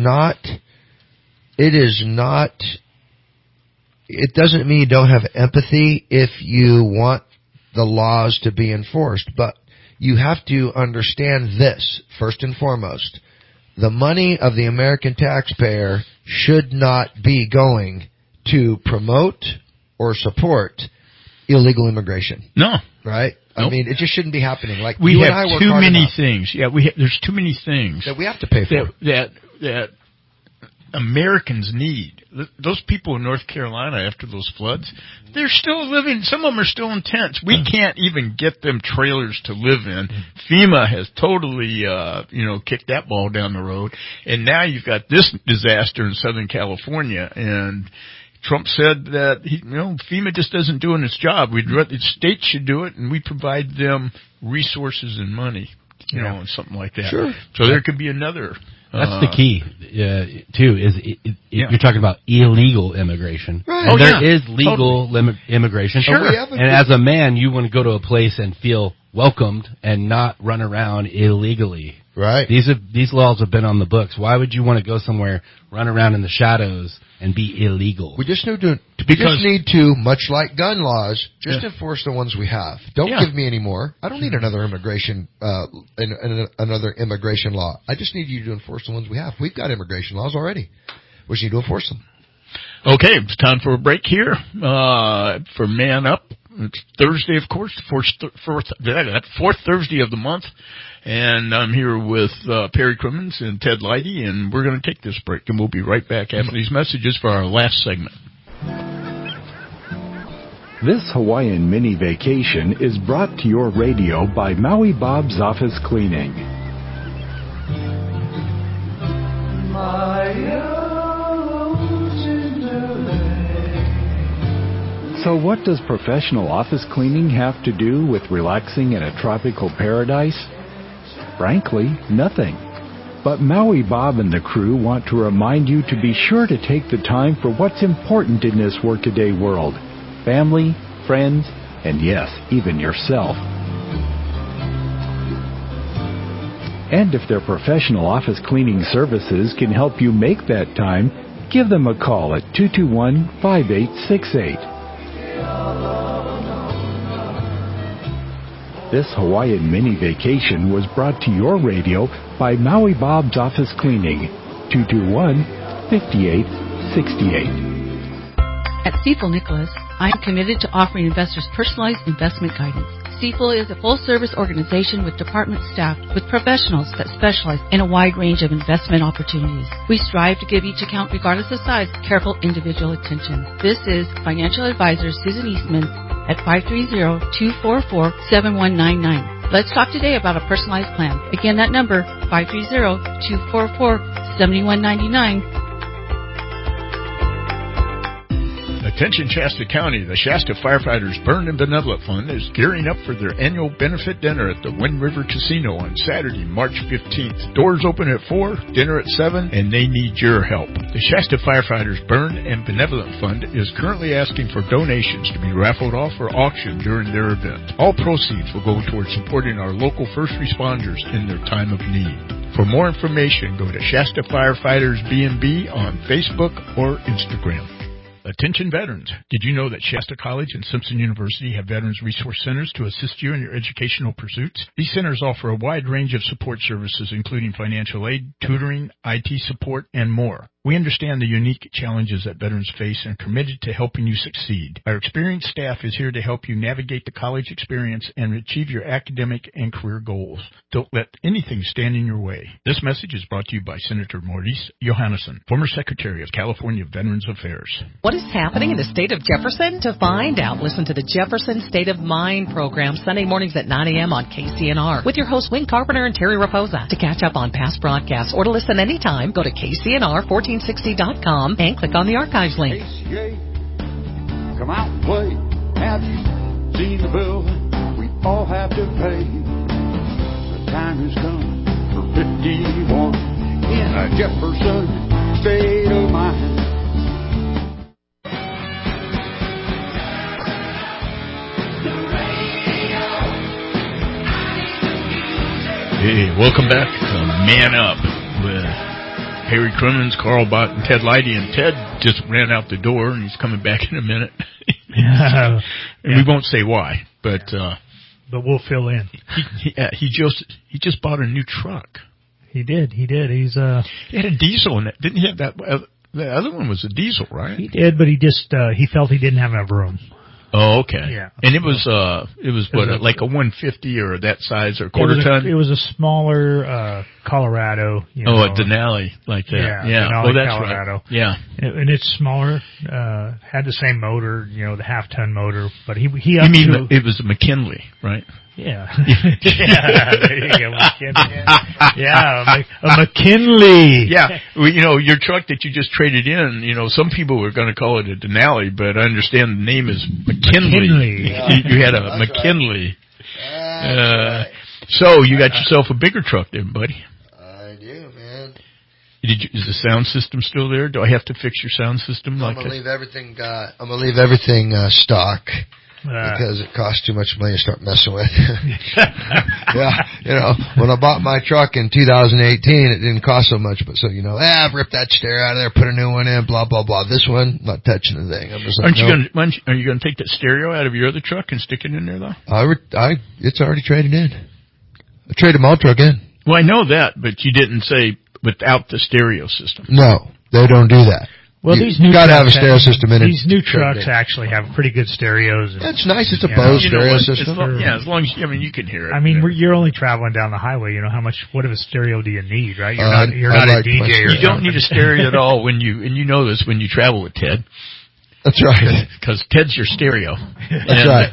it doesn't mean you don't have empathy if you want the laws to be enforced, but you have to understand this, first and foremost. The money of the American taxpayer should not be going to promote or support illegal immigration. No. Right? Nope. I mean, it just shouldn't be happening. Like we you have and I work too hard many enough things. Yeah, there's too many things that we have to pay for. That Americans need. Those people in North Carolina after those floods, they're still living. Some of them are still in tents. We can't even get them trailers to live in. FEMA has totally, kicked that ball down the road. And now you've got this disaster in Southern California. And Trump said that FEMA just isn't doing its job. The states should do it, and we provide them resources and money, and something like that. Sure. So there could be another. That's the key, too, is you're talking about illegal immigration. Right. And there is legal immigration. Sure. And as a man, you want to go to a place and feel welcomed and not run around illegally. Right. These laws have been on the books. Why would you want to go somewhere, run around in the shadows, and be illegal? We just need to, much like gun laws, just enforce the ones we have. Don't give me any more. I don't need another immigration law. I just need you to enforce the ones we have. We've got immigration laws already. We just need to enforce them. Okay, it's time for a break here for Man Up. It's Thursday, of course, fourth Thursday of the month. And I'm here with Perry Crimmins and Ted Leidy, and we're going to take this break, and we'll be right back after these messages for our last segment. This Hawaiian mini vacation is brought to your radio by Maui Bob's Office Cleaning. So what does professional office cleaning have to do with relaxing in a tropical paradise? Frankly, nothing. But Maui Bob and the crew want to remind you to be sure to take the time for what's important in this workaday world. Family, friends, and yes, even yourself. And if their professional office cleaning services can help you make that time, give them a call at 221-5868. This Hawaiian mini vacation was brought to your radio by Maui Bob's Office Cleaning, 221-5868. At Stifel Nicholas, I am committed to offering investors personalized investment guidance. Stifel is a full-service organization with department staff with professionals that specialize in a wide range of investment opportunities. We strive to give each account, regardless of size, careful individual attention. This is financial advisor Susan Eastman at 530-244-7199. Let's talk today about a personalized plan. Again, that number, 530-244-7199. Attention Shasta County, the Shasta Firefighters Burn and Benevolent Fund is gearing up for their annual benefit dinner at the Wind River Casino on Saturday, March 15th. Doors open at 4, dinner at 7, and they need your help. The Shasta Firefighters Burn and Benevolent Fund is currently asking for donations to be raffled off or auctioned during their event. All proceeds will go towards supporting our local first responders in their time of need. For more information, go to Shasta Firefighters B&B on Facebook or Instagram. Attention veterans. Did you know that Shasta College and Simpson University have Veterans Resource Centers to assist you in your educational pursuits? These centers offer a wide range of support services, including financial aid, tutoring, IT support, and more. We understand the unique challenges that veterans face and are committed to helping you succeed. Our experienced staff is here to help you navigate the college experience and achieve your academic and career goals. Don't let anything stand in your way. This message is brought to you by Senator Maurice Johannesson, former Secretary of California Veterans Affairs. What is happening in the state of Jefferson? To find out, listen to the Jefferson State of Mind program Sunday mornings at 9 a.m. on KCNR with your hosts Wayne Carpenter and Terry Raposa. To catch up on past broadcasts or to listen anytime, go to KCNR1460.com and click on the archives link. KCA, come out and play. Have you seen the bill we all have to pay? The time has come for 51 in a Jefferson State of Mind. Hey, welcome back to Man Up with Perry Crimmins, Carl Bott, and Ted Leidy. And Ted just ran out the door, and he's coming back in a minute. And we won't say why, but but we'll fill in. He just bought a new truck. He did. He had a diesel in it. Didn't he have that? The other one was a diesel, right? He did, but he felt he didn't have enough room. Oh, okay. Yeah. And it was like a 150 or that size or quarter ton? It was a smaller Colorado. A Denali like that. Yeah. Denali, that's Colorado. Right. Yeah. And it's smaller. Had the same motor, the half-ton motor, but he. You mean it was a McKinley, right? Yeah. There you go, McKinley. Yeah, a McKinley. Yeah. Well, your truck that you just traded in, some people were going to call it a Denali, but I understand the name is McKinley. Yeah. You had a McKinley. Right. So you got yourself a bigger truck then, buddy. I do, man. Is the sound system still there? Do I have to fix your sound system? I'm gonna leave everything stock. Because it costs too much money to start messing with. Yeah, when I bought my truck in 2018, it didn't cost so much, but I've ripped that stereo out of there, put a new one in, blah, blah, blah. This one, not touching the thing. I'm just like, are you going to take that stereo out of your other truck and stick it in there, though? It's already traded in. I traded my old truck in. Well, I know that, but you didn't say without the stereo system. No, they don't do that. Well, these new got to have a stereo system in it. These new trucks actually have pretty good stereos. That's nice. It's a Bose stereo system. As long as you can hear it. I mean, you're only traveling down the highway. What of a stereo do you need, right? You're not a DJ. You don't need a stereo at all when you know this when you travel with Ted. That's right. Because Ted's your stereo. That's right.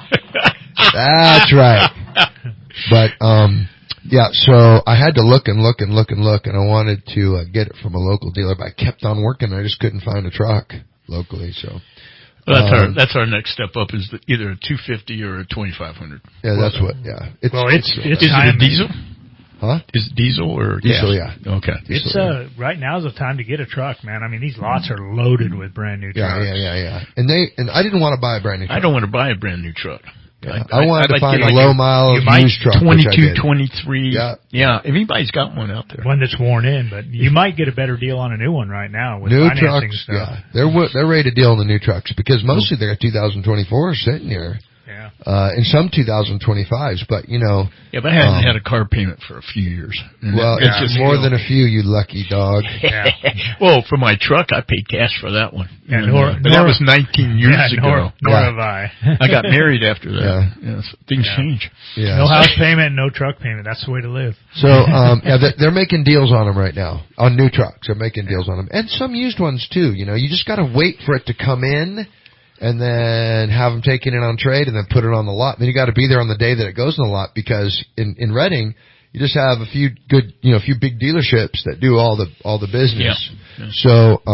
That's right. But yeah, so I had to look, and I wanted to get it from a local dealer, but I kept on working. I just couldn't find a truck locally. So that's our next step up is either a 250 or a 2500. Yeah, that's what. Yeah, is it a diesel? Huh? Is it diesel or diesel? Yeah. Okay. It's right now is the time to get a truck, man. I mean, these lots are loaded with brand new trucks. Yeah. And I didn't want to buy a brand new truck. I don't want to buy a brand new truck. Yeah. I wanted to find a low mile used truck. 22, 23. Yeah. If anybody's got one out there. One that's worn in, but you might get a better deal on a new one right now with new financing trucks. Stuff. Yeah. They're ready to deal on the new trucks because mostly they got 2024 sitting here. Yeah. And some 2025s, but Yeah, but I hadn't had a car payment for a few years. Well, it's just more than a few, you lucky dog. Yeah. Well, for my truck, I paid cash for that one. Yeah, but that was 19 years ago. Nor have I. I got married after that. Yeah. Things change. Yeah. No house payment, no truck payment. That's the way to live. So, they're making deals on them right now. On new trucks, they're making deals on them. And some used ones too, You just gotta wait for it to come in. And then have them taken in on trade and then put it on the lot. Then you got to be there on the day that it goes in the lot because in Reading, you just have a few good, a few big dealerships that do all the business. Yeah. So,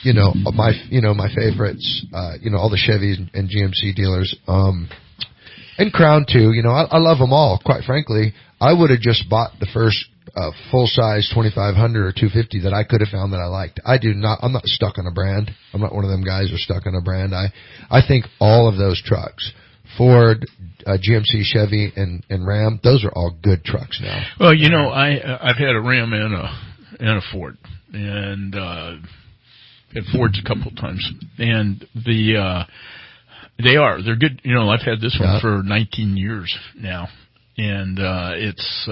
my favorites, all the Chevys and GMC dealers, and Crown too, I love them all. Quite frankly, I would have just bought the first full size 2500 or 250 that I could have found that I liked. I'm not stuck on a brand. I'm not one of them guys who are stuck on a brand. I think all of those trucks, Ford, GMC, Chevy, and Ram, those are all good trucks now. Well, I've had a Ram and a Ford, and had Fords a couple of times, and they're good. I've had this one for 19 years now, and it's.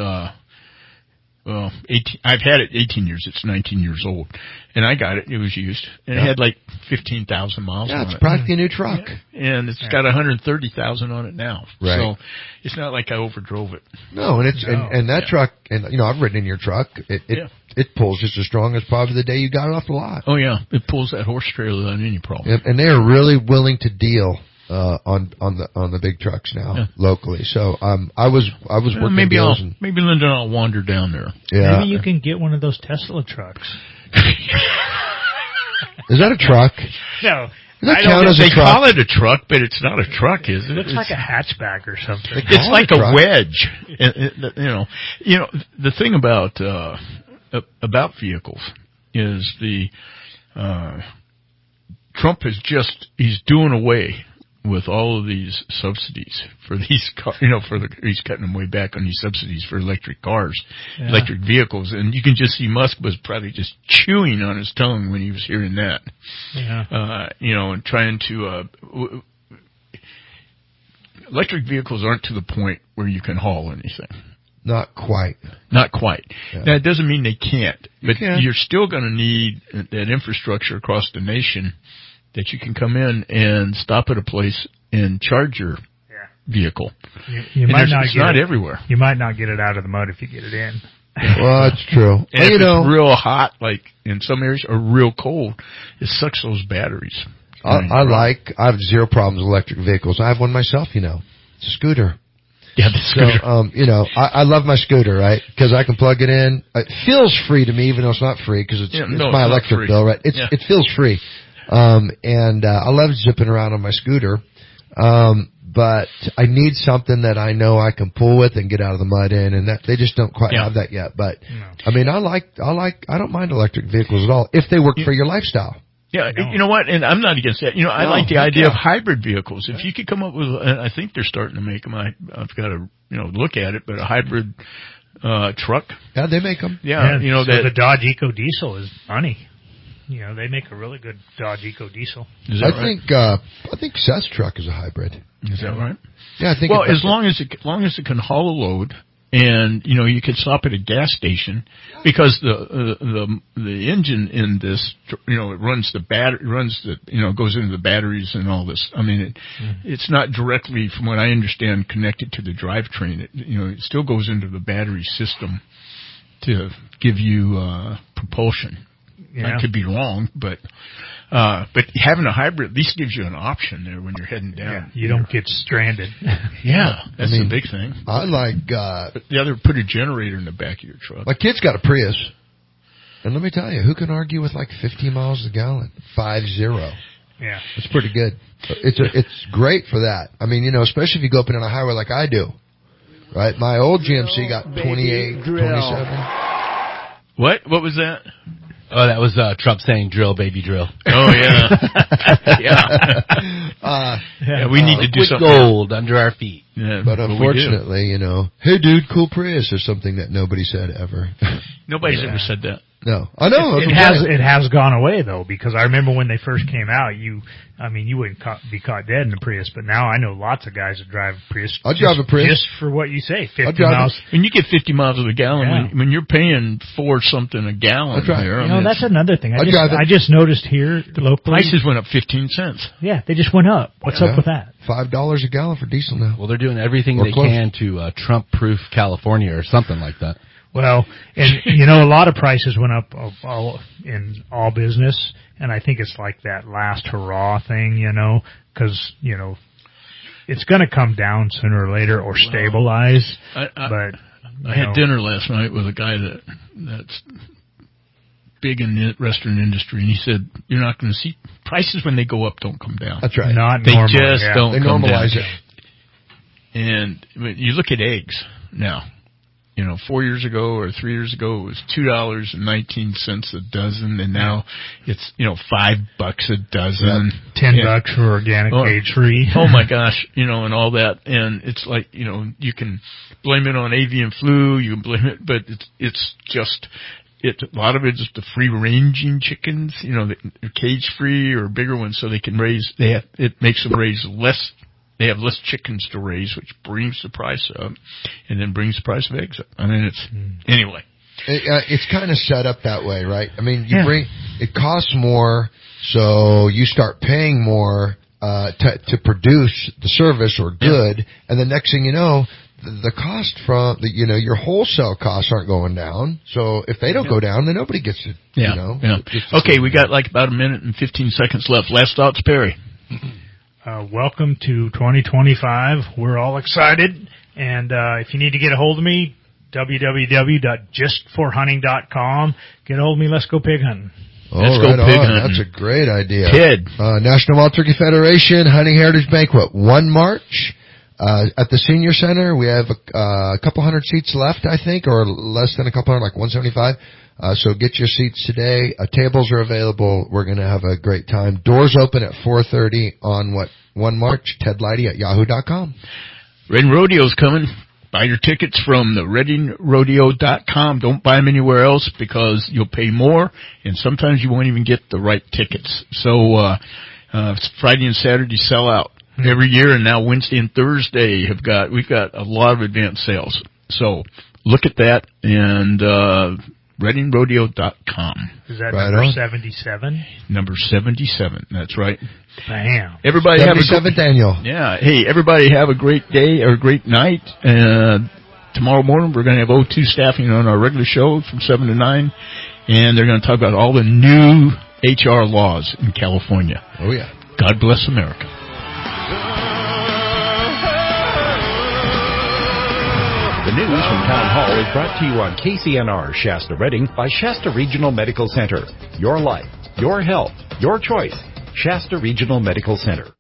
Well, I've had it 18 years. It's 19 years old. And I got it. It was used. And it had like 15,000 miles on it. Yeah, it's practically a new truck. Yeah. And it's got 130,000 on it now. Right. So it's not like I overdrove it. No, and that truck, and I've ridden in your truck. It pulls just as strong as probably the day you got it off the lot. Oh yeah, it pulls that horse trailer without any problem. And they are really willing to deal on the big trucks now locally. So I was working maybe deals. Maybe Linda and I'll wander down there. Yeah. Maybe you can get one of those Tesla trucks. Is that a truck? No. They call it a truck, but it's not a truck, is it? It looks like a hatchback or something. It's like a wedge. The thing about vehicles is Trump he's doing away with all of these subsidies for these cars, he's cutting them way back on these subsidies for electric cars, electric vehicles. And you can just see Musk was probably just chewing on his tongue when he was hearing that. Yeah. And trying to, electric vehicles aren't to the point where you can haul anything. Not quite. Not quite. Yeah. Now, it doesn't mean they can't, but you're still going to need that infrastructure across the nation that you can come in and stop at a place and charge your vehicle. You might not it's get not it everywhere. You might not get it out of the mud if you get it in. Well, that's true. And if it's real hot, like in some areas, or real cold, it sucks those batteries. I have zero problems with electric vehicles. I have one myself, It's a scooter. Yeah, the scooter. So, I love my scooter, right? Because I can plug it in. It feels free to me, even though it's not free, because it's my electric bill, right? It feels free. And I love zipping around on my scooter. But I need something that I know I can pull with and get out of the mud in, and that they just don't quite have that yet. But I mean, I don't mind electric vehicles at all if they work for your lifestyle. Yeah, you know what? And I'm not against that. I like the idea of hybrid vehicles. If you could come up with, and I think they're starting to make them. I've got to look at it, but a hybrid truck. Yeah, they make them. Yeah, so the Dodge EcoDiesel is money. They make a really good Dodge EcoDiesel. Is that right? I think Seth's truck is a hybrid. Is that right? Yeah, I think. Well, as long as it can haul a load, and you can stop at a gas station, because the engine in this, it runs goes into the batteries and all this. I mean, it's not directly, from what I understand, connected to the drivetrain. It still goes into the battery system to give you propulsion. Yeah. I could be wrong, but having a hybrid at least gives you an option there when you're heading down. Yeah, you don't get stranded. Yeah, that's the big thing. I like. But the other, put a generator in the back of your truck. My kid's got a Prius, and let me tell you, who can argue with like 15 miles a gallon? 50. Yeah, it's pretty good. It's great for that. I mean, especially if you go up and on a highway like I do, right? My old GMC got 28, 27. What was that? Oh, that was Trump saying "drill, baby, drill." Oh yeah, yeah. We need to do something. Gold under our feet. Yeah, but unfortunately, hey dude, cool Prius, or something that nobody said ever. Nobody's ever said that. No, I know. It has gone away though, because I remember when they first came out, you wouldn't be caught dead in a Prius, but now I know lots of guys that drive Prius. I'll drive a Prius just for what you say, 50 miles. When you get 50 miles a gallon, when you're paying for something a gallon, that's another thing. I just noticed here locally, prices went up 15 cents. Yeah, they just went up. What's up with that? $5 a gallon for diesel now. Well, they're doing everything they can to Trump-proof California or something like that. Well, and a lot of prices went up in all business, and I think it's like that last hurrah thing, because it's going to come down sooner or later or stabilize. I had dinner last night with a guy that's big in the restaurant industry, and he said you're not going to see prices when they go up don't come down. That's right. They just don't. They normalize it. And you look at eggs now. 4 years ago or 3 years ago, it was $2.19 a dozen, and now it's $5 a dozen, $10 for organic cage-free. Oh my gosh, and all that, and it's like you can blame it on avian flu, you can blame it, but it's just. A lot of it is the free-ranging chickens, they're cage-free or bigger ones, so they can raise. It makes them raise less. They have less chickens to raise, which brings the price up, and then brings the price of eggs up. I mean, anyway. It's kind of set up that way, right? I mean, it costs more, so you start paying more to produce the service or good, and the next thing you know, the cost from your wholesale costs aren't going down. So if they don't go down, then nobody gets it. Okay, we got like about a minute and 15 seconds left. Last thoughts, Perry. Welcome to 2025. We're all excited, and if you need to get a hold of me, www.justforhunting.com. Get a hold of me. Let's go pig hunting. Let's go pig hunting. That's a great idea. Ted. National Wild Turkey Federation Hunting Heritage Banquet, 1 March. At the Senior Center, we have a couple hundred seats left, I think, or less than a couple hundred, like 175. So get your seats today. Tables are available. We're going to have a great time. Doors open at 4:30 on 1 March. Ted Leidy at yahoo.com. Redding Rodeo's coming. Buy your tickets from the reddingrodeo.com. Don't buy them anywhere else because you'll pay more, and sometimes you won't even get the right tickets. So Friday and Saturday sell out. every year, and now Wednesday and Thursday we've got a lot of advanced sales. So look at that and ReadingRodeo.com. Is that number 77? Number 77. That's right. Bam. Everybody have a 77th annual. Yeah. Hey, everybody have a great day or a great night. Tomorrow morning we're going to have O2 staffing on our regular show from 7 to 9, and they're going to talk about all the new HR laws in California. Oh yeah. God bless America. The news from Town Hall is brought to you on KCNR Shasta Redding by Shasta Regional Medical Center. Your life, your health, your choice. Shasta Regional Medical Center.